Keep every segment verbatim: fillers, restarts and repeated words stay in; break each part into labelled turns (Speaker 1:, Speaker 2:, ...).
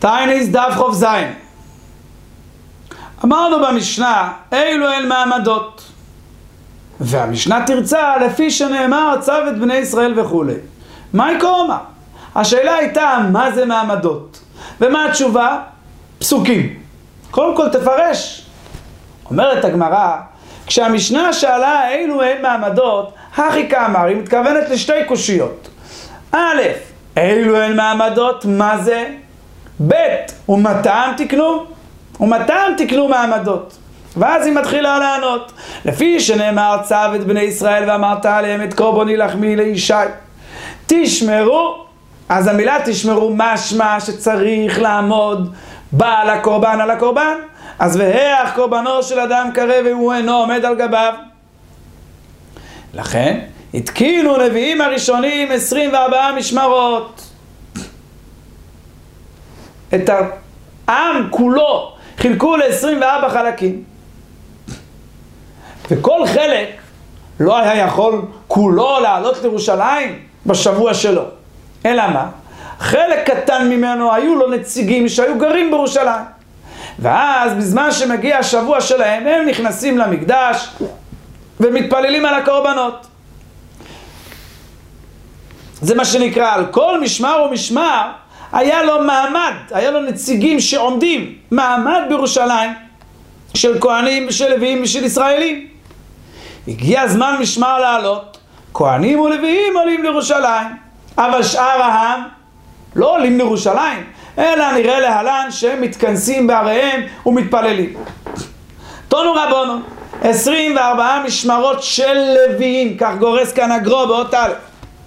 Speaker 1: טייניס דף חוף זין. אמרנו במשנה, אילו הן מעמדות. והמשנה תרצה לפי שנאמר צו את בני ישראל וכו'. מה יקרומה? השאלה הייתה מה זה מעמדות. ומה התשובה? פסוקים. קודם כל תפרש. אומרת הגמרא, כשהמשנה שאלה אילו הן מעמדות, הכי כאמר, היא מתכוונת לשתי קושיות. א', אילו הן מעמדות, מה זה? ב', ומתם תקנו? ומתם תקנו מעמדות. ואז היא מתחילה לענות. לפי שנאמר צו את בני ישראל ואמרת עליהם את קורבני לחמי לישי. תשמרו, אז המילה תשמרו משמע שצריך לעמוד בעל הקורבן על הקורבן. אז והך קורבנו של אדם קרב והוא אינו עומד על גביו. לכן התקינו נביאים הראשונים עשרים וארבע משמרות. את העם כולו חילקו ל-עשרים וארבע חלקים. וכל חלק לא היה יכול כולו לעלות לירושלים בשבוע שלו. אלא מה? חלק קטן ממנו היו לו נציגים שהיו גרים בירושלים. ואז בזמן שמגיע השבוע שלהם הם נכנסים למקדש ומתפללים על הקורבנות. זה מה שנקרא, על כל משמר ומשמר היה לו מעמד, היה לו נציגים שעומדים, מעמד בירושלים של כהנים ושל לוויים ושל ישראלים. הגיע הזמן משמר לעלות, כהנים ולוויים עולים לירושלים, אבל שאר העם לא עולים לירושלים, אלא נראה להלן שהם מתכנסים בעריהם ומתפללים. תונו רבונו, עשרים וארבע משמרות של לוויים, כך גורס כאן הגרו באות א',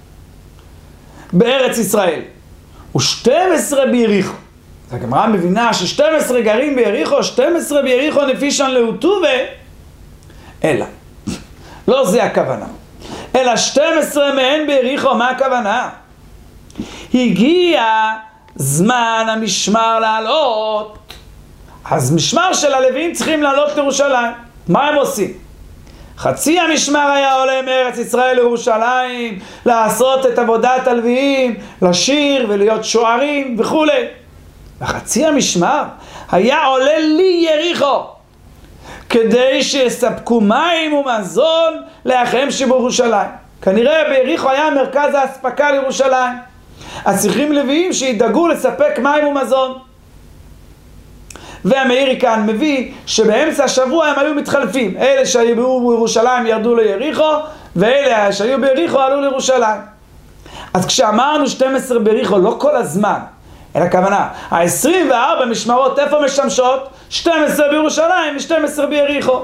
Speaker 1: בארץ ישראל, ו-שתים עשרה ביריחו. אז הגמרא מבינה ש-שתים עשרה גרים ביריחו, שתים עשרה ביריחו נפישן להוטובה, אלא, לא זה הכוונה, אלא שתים עשרה מהן ביריחו. מה הכוונה? הגיע זמן המשמר לעלות, אז משמר של הלוויים צריכים לעלות לירושלים. מה הם עושים? חצי המשמר היה עולה מארץ ישראל לירושלים לעשות את עבודת הלוויים, לשיר ולהיות שוערים וכו'. וחצי המשמר היה עולה לי יריחו כדי שיספקו מים ומזון לאחיהם שבירושלים. כנראה ביריחו היה מרכז האספקה לירושלים, אז צריכים לוויים שידאגו לספק מים ומזון. והמאירי כאן מביא שבאמצע השבוע הם היו מתחלפים, אלה שהיו בירושלים ירדו ליריחו, ואלה שהיו ביריחו עלו לירושלים. אז כשאמרנו שתים עשרה ביריחו, לא כל הזמן, אלא הכוונה, ה-עשרים וארבע משמרות איפה משמשות? שתים עשרה בירושלים ו-שתים עשרה ביריחו.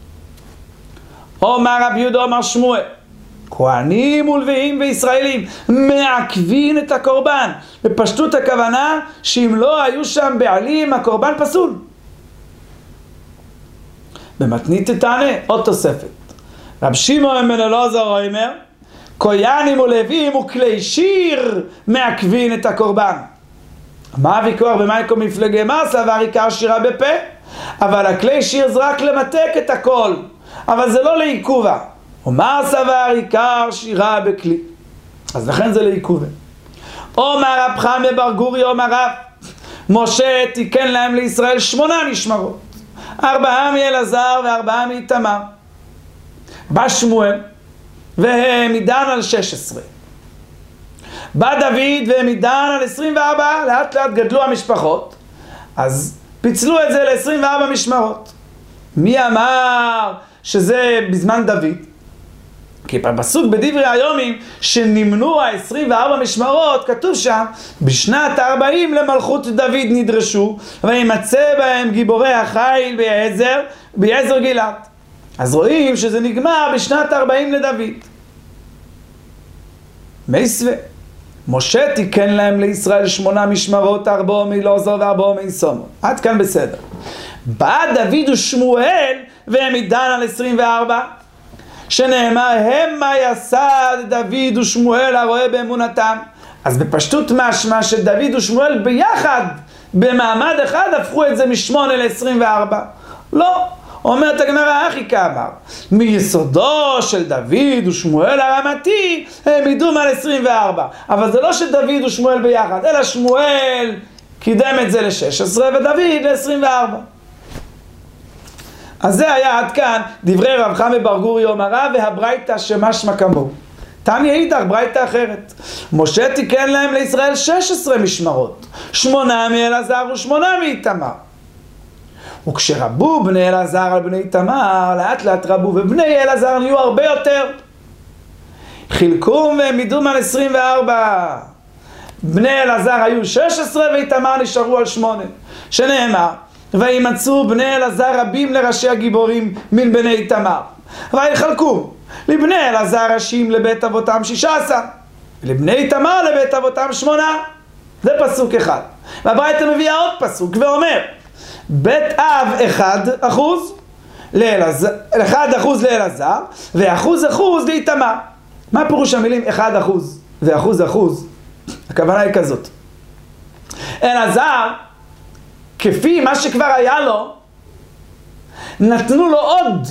Speaker 1: אומר רבי יהודה אומר שמואל, כהנים ולוויים וישראלים מעכבים את הקורבן. בפשטות הכוונה שאם לא היו שם בעלים הקורבן פסול. במתנית תענה עוד תוספת. רב שמעון בן אלעזר אומר, כהנים ולוויים וכלי שיר מעכבים את הקורבן. מה הוויכוח במייקו מפלגי מסה והעיקר שירה בפה? אבל הכלי שיר זה רק למתק את הכל, אבל זה לא לעיכובה. אומר סבר עיקר שירה בכלי, אז לכן זה לעיכובה. אומר רב חמא בר גורי אומר רב, משה תיקן להם לישראל שמונה משמרות, ארבעה מאלעזר וארבעה מאיתמר. בא שמואל והם מדן על שש עשרה, בא דוד והם מדן על עשרים וארבע. לאט לאט גדלו המשפחות, אז פיצלו את זה ל-עשרים וארבע משמרות. מי אמר שזה בזמן דוד? כי בפסוק בדברי היומים שנמנו ה-עשרים וארבע משמרות, כתוב שם בשנת ה-ארבעים למלכות דוד נדרשו וימצא בהם גיבורי החיל ביעזר, ביעזר גילת. אז רואים שזה נגמר בשנת ה-ארבעים לדוד. מייסווה, משה תיקן להם לישראל שמונה משמרות, ארבעה מאלעזר וארבעה מאיתמר. עד כאן בסדר. בא דוד ושמואל והם מדן על עשרים וארבע, שנאמר המה יסד דוד ושמואל הרואה באמונתם. אז בפשטות משמע שדוד ושמואל ביחד במעמד אחד הפכו את זה משמונה ל-עשרים וארבע. לא, אומרת הגמרא אחי כאמר, מיסודו של דוד ושמואל הרמתי הם ידום על עשרים וארבע. אבל זה לא שדוד ושמואל ביחד, אלא שמואל קידם את זה ל-שש עשרה ודוד ל-עשרים וארבע. אז זה היה עד כאן דברי רב חמי בר גורי אומרה והברייתא שמשמע כמוהו. תניא אידך ברייתא אחרת. משה תיקן להם לישראל שש עשרה משמרות, שמונה מאלעזר ושמונה מאיתמר. וכשרבו בני אלעזר על בני איתמר, לאט לאט רבו, ובני אלעזר נהיו הרבה יותר. חילקום ומידום על עשרים וארבע. בני אלעזר היו שש עשרה ואיתמר נשארו על שמונה. שנאמר, וימצאו בני אלעזר רבים לראשי הגיבורים מן בני איתמר. ויחלקו לבני אלעזר ראשים לבית אבותם שישה עשר, ולבני איתמר לבית אבותם שמונה. זה פסוק אחד. והברייתא מביאה עוד פסוק ואומר, בית אב אחד אחוז לאלעזר, אחד אחוז לאלעזר, ואחוז אחוז לאיתמר. מה פירוש המילים אחד אחוז ואחוז אחוז? הכוונה היא כזאת. אלעזר, כפי מה שכבר היה לו, נתנו לו עוד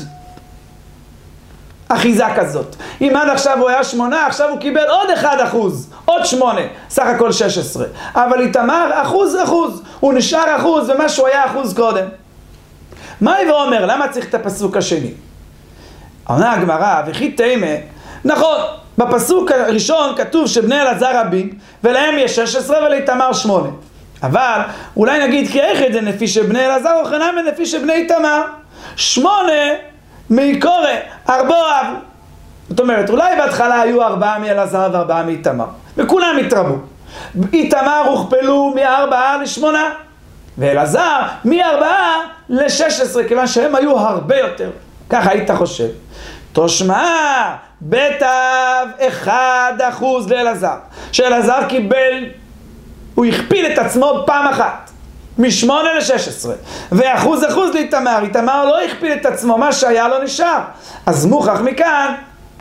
Speaker 1: אחיזה כזאת. אם עד עכשיו הוא היה שמונה, עכשיו הוא קיבל עוד אחד אחוז, עוד שמונה, סך הכל שש עשרה. אבל איתמר אחוז אחוז, הוא נשאר אחוז ומה שהוא היה אחוז קודם. מה היא ואומר? למה צריך את הפסוק השני? עונה הגמרא, וכי תימה, נכון, בפסוק הראשון כתוב שבני אלעזר רבים, ולהם יש שש עשרה ולאיתמר שמונה. אבל אולי נגיד כי איך את זה נפי שבני אלעזר או חנם ונפי שבני איתמר. שמונה מעיקורא, ארבעו. זאת אומרת, אולי בהתחלה היו ארבעה מאלעזר וארבעה מאיתמר, וכולם התרבו. איתמר הוכפלו מארבעה לשמונה, ואלעזר מארבעה לשש עשרה, כיוון שהם היו הרבה יותר. ככה היית חושב. תושמע, בית אב אחד אחוז לאלעזר, שאלעזר קיבל, הוא הכפיל את עצמו פעם אחת, משמונה לשש עשרה, ואחוז אחוז לאיתמר. איתמר לא הכפיל את עצמו, מה שהיה לו נשאר. אז מוכח מכאן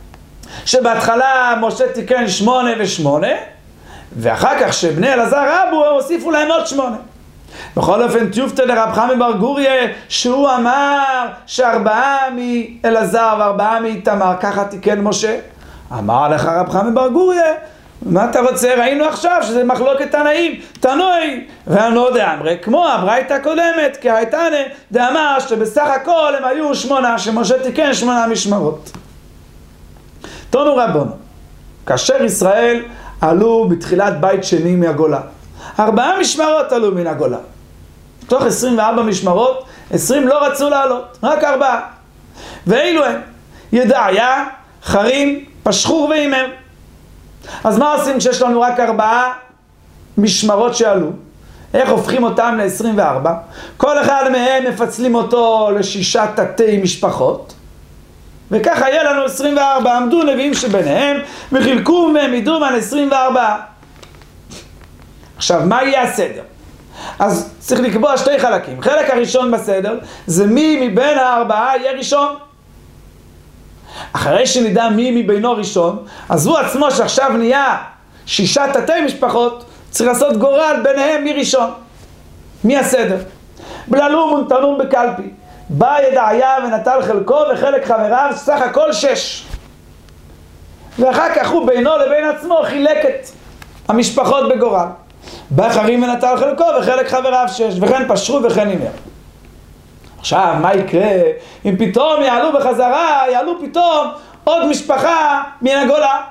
Speaker 1: שבהתחלה משה תיקן שמונה ושמונה, ואחר כך שבני אלעזר רבו הוסיפו להם עוד שמונה. בכל אופן תיופתא לרב חמי בר גוריה, שהוא אמר שארבעה מאלעזר וארבעה מאיתמר, ככה תיקן משה. אמר לך רב חמי בר גוריה, מה אתה רוצה? ראינו עכשיו שזה מחלוקת תנאים, תנוי ואנו דאמרי, כמו הברייתא הקודמת, כי הייתנה דאמר שבסך הכל הם היו שמונה, שמשה תיקן שמונה משמרות. תונו רבונו, כאשר ישראל עלו בתחילת בית שני מהגולה, ארבעה משמרות עלו מן הגולה. תוך עשרים וארבע משמרות, עשרים לא רצו לעלות, רק ארבעה. ואילו הם, ידעיה, חרים, פשחור ואימר. אז מה עושים כשיש לנו רק ארבעה משמרות שעלו? איך הופכים אותם ל-עשרים וארבע? כל אחד מהם מפצלים אותו לשישה תתי משפחות, וככה יהיה לנו עשרים וארבע. עמדו נביאים שביניהם וחילקו מהם ידום על עשרים וארבע. עכשיו, מה יהיה הסדר? אז צריך לקבוע שתי חלקים. חלק הראשון בסדר זה מי מבין הארבעה יהיה ראשון. אחרי שנדע מי מבינו ראשון, אז הוא עצמו שעכשיו נהיה שישה תתי משפחות, צריך לעשות גורל ביניהם מי ראשון. מי הסדר? בללום ונתנום בקלפי. בא ידעיה ונטל חלקו וחלק חבריו, סך הכל שש. ואחר כך הוא בינו לבין עצמו חילק את המשפחות בגורל. בא חרים ונטל חלקו וחלק חבריו שש, וכן פשרו וכן אימר. עכשיו, מה יקרה אם פתאום יעלו בחזרה, יעלו פתאום עוד משפחה מן הגולה?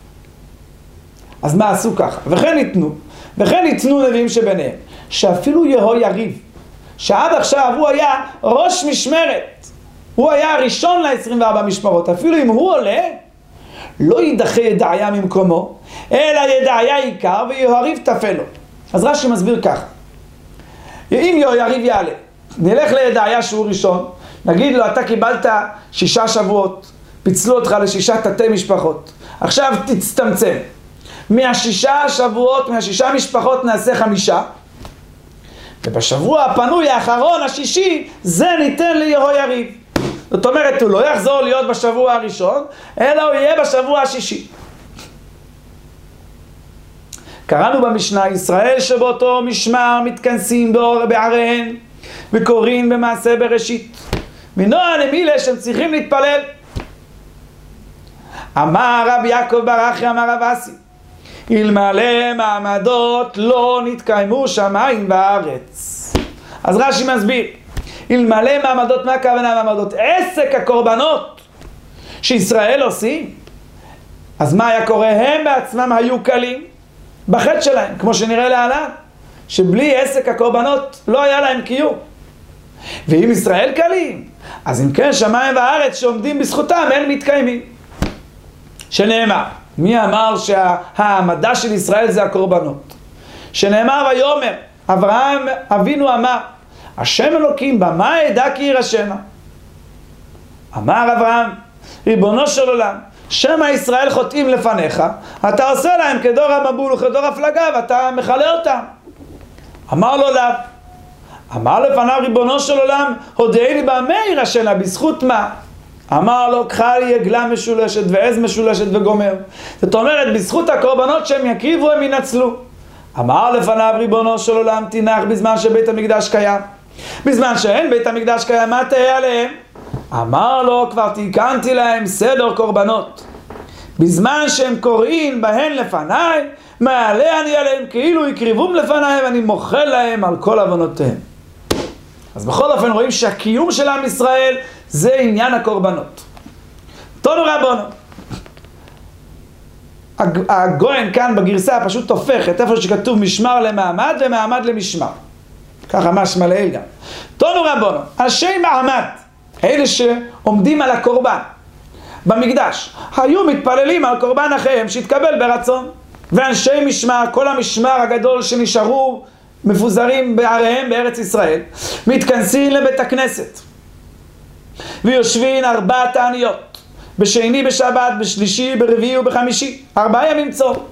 Speaker 1: אז מה עשו ככה? וכן ניתנו, וכן ניתנו נביאים שביניהם, שאפילו יהויריב, שעד עכשיו הוא היה ראש משמרת, הוא היה הראשון ל-עשרים וארבע משמרות, אפילו אם הוא עולה, לא יידחה ידעיה ממקומו, אלא ידעיה עיקר ויהויריב תפלו. אז רש"י מסביר ככה, אם יהויריב יעלה, נלך לידעיה שהוא ראשון, נגיד לו, אתה קיבלת שישה שבועות, פיצלו אותך לשישה תתי משפחות, עכשיו תצטמצם, מהשישה שבועות, מהשישה משפחות נעשה חמישה, ובשבוע הפנוי האחרון, השישי, זה ניתן ליהויריב. זאת אומרת, הוא לא יחזור להיות בשבוע הראשון, אלא הוא יהיה בשבוע השישי. קראנו במשנה, ישראל שבאותו משמר מתכנסים באור בעריהם, וקוראים במעשה בראשית. מנוע למילה שהם צריכים להתפלל. אמר רב יעקב ברכי, אמר רב אסי, אלמלא מעמדות לא נתקיימו שמיים וארץ. אז רש"י מסביר, אלמלא מעמדות, מה הכוונה מעמדות? עסק הקורבנות שישראל עושים. אז מה היה קורה? הם בעצמם היו קלים בחטא שלהם, כמו שנראה להלן, שבלי עסק הקורבנות לא היה להם קיום. ואם ישראל קלים, אז אם כן שמיים וארץ שעומדים בזכותם הם מתקיימים. שנאמר, מי אמר שהעמדה של ישראל זה הקורבנות? שנאמר ויאמר, אברהם אבינו אמר, השם אלוקים במה אדע כי ירשנה. אמר אברהם, ריבונו של עולם, שמא ישראל חוטאים לפניך, אתה עושה להם כדור המבול וכדור הפלגה ואתה מחלה אותם. אמר לו לאו. אמר לפניו ריבונו של עולם, הודיעני במה ירשנה, בזכות מה? אמר לו, קחה לי עגלה משולשת ועז משולשת וגומר. זאת אומרת, בזכות הקורבנות שהם יקריבו הם ינצלו. אמר לפניו ריבונו של עולם, תנח בזמן שבית המקדש קיים. בזמן שאין בית המקדש קיים, מה תהיה עליהם? אמר לו, כבר תיקנתי להם סדר קורבנות. בזמן שהם קוראים בהן לפניי, מעלה אני עליהם כאילו יקריבום לפניי ואני מוחל להם על כל עוונותיהם. אז בכל אופן רואים שהקיום של עם ישראל זה עניין הקורבנות. תונו רבונו. הגויין כאן בגרסה פשוט הופכת איפה שכתוב משמר למעמד ומעמד למשמר. ככה משמע לאל גם. תונו רבונו, אנשי מעמד, אלה שעומדים על הקורבן במקדש, היו מתפללים על קורבן אחיהם שהתקבל ברצון. ואנשי משמר, כל המשמר הגדול שנשארו מפוזרים בעריהם בארץ ישראל, מתכנסים לבית הכנסת ויושבים ארבע תעניות, בשני בשבת, בשלישי, ברביעי ובחמישי, ארבעה ימים צום.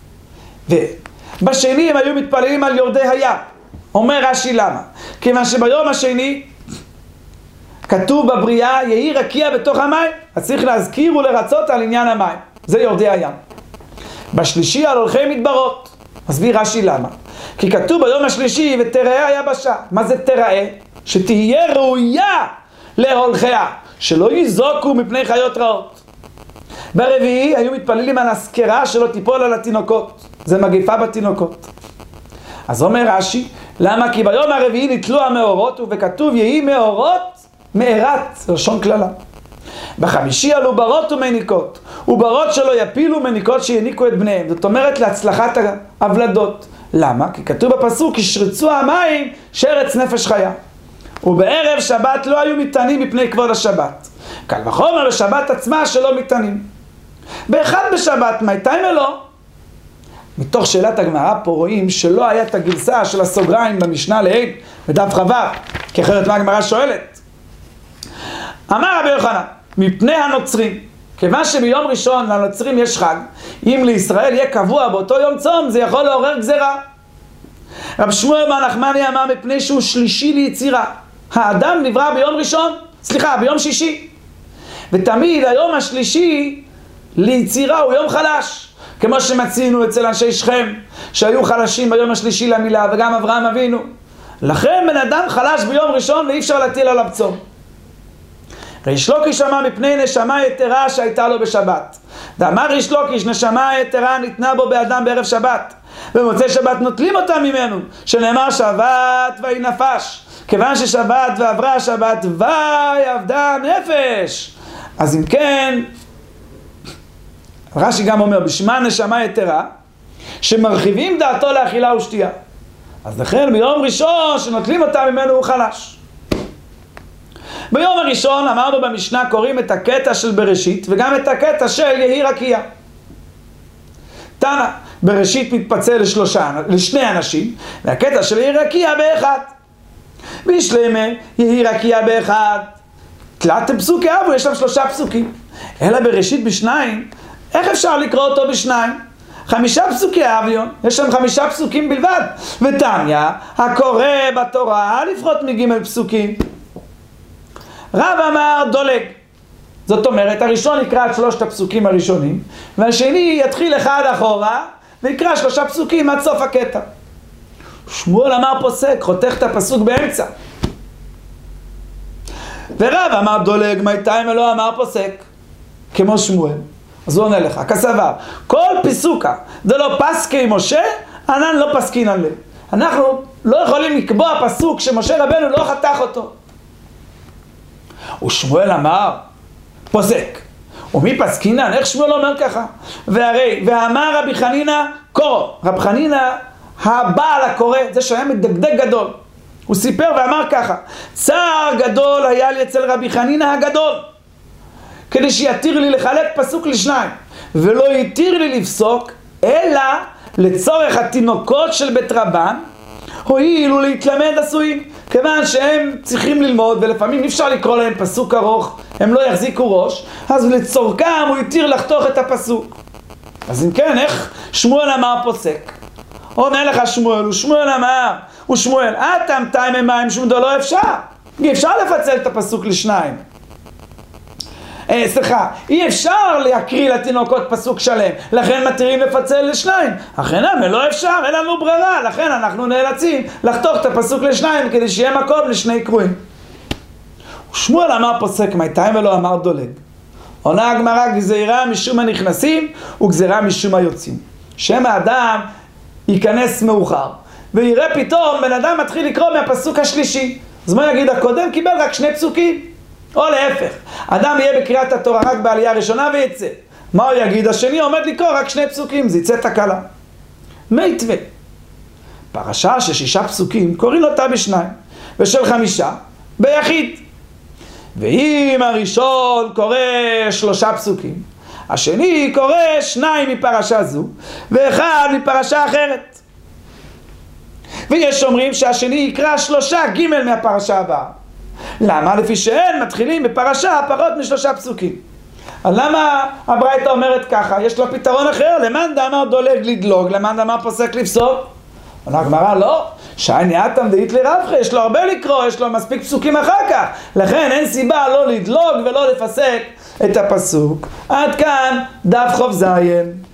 Speaker 1: ובשני הם היו מתפללים על יורדי הים. אומר רש"י למה? כיוון שביום השני כתוב בבריאה יהי רקיע בתוך המים, אז צריך להזכיר ולרצות על עניין המים, זה יורדי הים. בשלישי על הולכי מדברות. מסביר רש"י למה? כי כתוב ביום השלישי ותראה היבשה. מה זה תראה? שתהיה ראויה להולכיה, שלא יזוקו מפני חיות רעות. ברביעי היו מתפללים על הסקרה שלא תיפול על התינוקות, זה מגיפה בתינוקות. אז אומר רש"י, למה? כי ביום הרביעי נתלו המאורות, ובכתוב יהי מאורות מארת, לשון כללה. בחמישי עלו ברות ומניקות, וברות שלא יפילו מניקות שיניקו את בניהם. זאת אומרת להצלחת ההבלדות. למה? כי כתוב בפסוק, ישרצו המים שרץ נפש חיה. ובערב שבת לא היו מתענים מפני כבוד השבת. קל וחומר בשבת עצמה שלא מתענים. באחד בשבת, מתי מלא? מתוך שאלת הגמרא פה רואים שלא היה את הגרסה של הסוגריים במשנה לעיל, בדף חווה, כי אחרת מה הגמרא שואלת? אמר רבי יוחנן, מפני הנוצרים, כיוון שביום ראשון לנוצרים יש חג, אם לישראל יהיה קבוע באותו יום צום, זה יכול לעורר גזרה. רב שמואל בר נחמני אמר מפני שהוא שלישי ליצירה. האדם נברא ביום ראשון, סליחה, ביום שישי. ותמיד היום השלישי ליצירה הוא יום חלש. כמו שמצינו אצל אנשי שכם, שהיו חלשים ביום השלישי למילה, וגם אברהם אבינו. לכן בן אדם חלש ביום ראשון ואי אפשר להטיל עליו צום. ריש לוקיש אמר מפני נשמה יתרה שהייתה לו בשבת. ואמר ריש לוקיש, נשמה יתרה ניתנה בו באדם בערב שבת, במוצאי שבת נוטלים אותה ממנו, שנאמר שבת ויהי נפש. כיוון ששבת ועברה השבת ויעבדה נפש. אז אם כן, רש"י גם אומר בשמה נשמה יתרה, שמרחיבים דעתו לאכילה ושתייה. אז לכן ביום ראשון שנוטלים אותה ממנו הוא חלש. ביום הראשון אמרנו במשנה קוראים את הקטע של בראשית וגם את הקטע של יהי רקיע. תנא, בראשית מתפצל לשלושה, לשני אנשים, והקטע של יהי רקיע באחד. בישלמה יהי רקיע באחד, תלת פסוקי אבו, יש להם שלושה פסוקים. אלא בראשית בשניים, איך אפשר לקרוא אותו בשניים? חמישה פסוקי אביון, יש להם חמישה פסוקים בלבד. ותניא, הקורא בתורה לפחות מג' פסוקים. רב אמר דולג. זאת אומרת, הראשון יקרא את שלושת הפסוקים הראשונים, והשני יתחיל אחד אחורה, ויקרא שלושה פסוקים עד סוף הקטע. שמואל אמר פוסק, חותך את הפסוק באמצע. ורב אמר דולג, מתי מלא אמר פוסק, כמו שמואל. אז הוא עונה לך, כסבר, כל פיסוקה, זה לא פסקי משה, ענן לא פסקין עליה. אנחנו לא יכולים לקבוע פסוק שמשה רבנו לא חתך אותו. ושמואל אמר, פוסק. ומי פסקינן? איך שמואל אומר ככה? והרי, ואמר רבי חנינא קורו. רבי חנינא, הבעל הקורא, זה שהיה מדקדק גדול. הוא סיפר ואמר ככה, צער גדול היה לי אצל רבי חנינא הגדול, כדי שיתיר לי לחלק פסוק לשניים, ולא יתיר לי לפסוק, אלא לצורך התינוקות של בית רבן, הואילו להתלמד עשויים, כיוון שהם צריכים ללמוד, ולפעמים אי אפשר לקרוא להם פסוק ארוך, הם לא יחזיקו ראש, אז לצורכם הוא יתיר לחתוך את הפסוק. אז אם כן, איך שמואל אמר פוסק? עונה לך שמואל, ושמואל אמר, ושמואל, אתם תיים מים שום דו לא אפשר. אי אפשר לפצל את הפסוק לשניים. אה, סליחה, אי אפשר להקריא לתינוקות פסוק שלם, לכן מתירים לפצל לשניים. אכן אמה, לא אפשר, אין לנו ברירה, לכן אנחנו נאלצים לחתוך את הפסוק לשניים, כדי שיהיה מקום לשני קרואים. ושמואל אמר פוסק, מי תיים ולא אמר דולג. עונה הגמרא, גזירה משום הנכנסים, וגזירה משום היוצאים. שם האדם ייכנס מאוחר, ויראה פתאום בן אדם מתחיל לקרוא מהפסוק השלישי. אז מה יגיד? הקודם קיבל רק שני פסוקים. או להפך, אדם יהיה בקריאת התורה רק בעלייה הראשונה ויצא. מה הוא יגיד? השני עומד לקרוא רק שני פסוקים, זה יצא תקלה. מיתווה. פרשה של שישה פסוקים קוראים אותה בשניים, ושל חמישה ביחיד. ואם הראשון קורא שלושה פסוקים, השני קורא שניים מפרשה זו, ואחד מפרשה אחרת. ויש אומרים שהשני יקרא שלושה ג' מהפרשה הבאה. למה? לפי שאין מתחילים בפרשה פחות משלושה פסוקים. אז למה הברייתא אומרת ככה? יש לו פתרון אחר. למאן דאמר דולג לדלוג, למאן דאמר פוסק לפסוק. עונה הגמרא, לא. שעני אתם דאית לרבחי, יש לו הרבה לקרוא, יש לו מספיק פסוקים אחר כך. לכן אין סיבה לא לדלוג ולא לפסק את הפסוק. עד כאן דף חוב זיין.